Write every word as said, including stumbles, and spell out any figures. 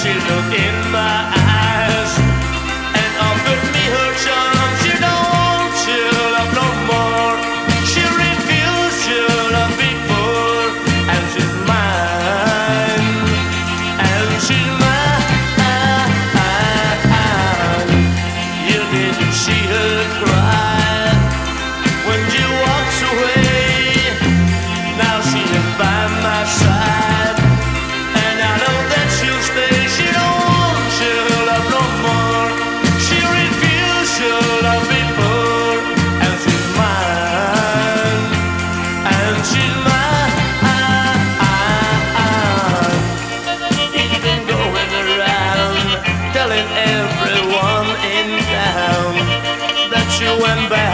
she looked in my eyes and offered me her charms. She don't want your love no more. She refused your love before, and she's mine, and she's mine. You didn't see her cry when you walked away. Now she is by my side, and I know that she'll stay. She don't want your love no more. She refused your love before, and she's mine, and she's mine. You've been going around telling everyone in town that you went back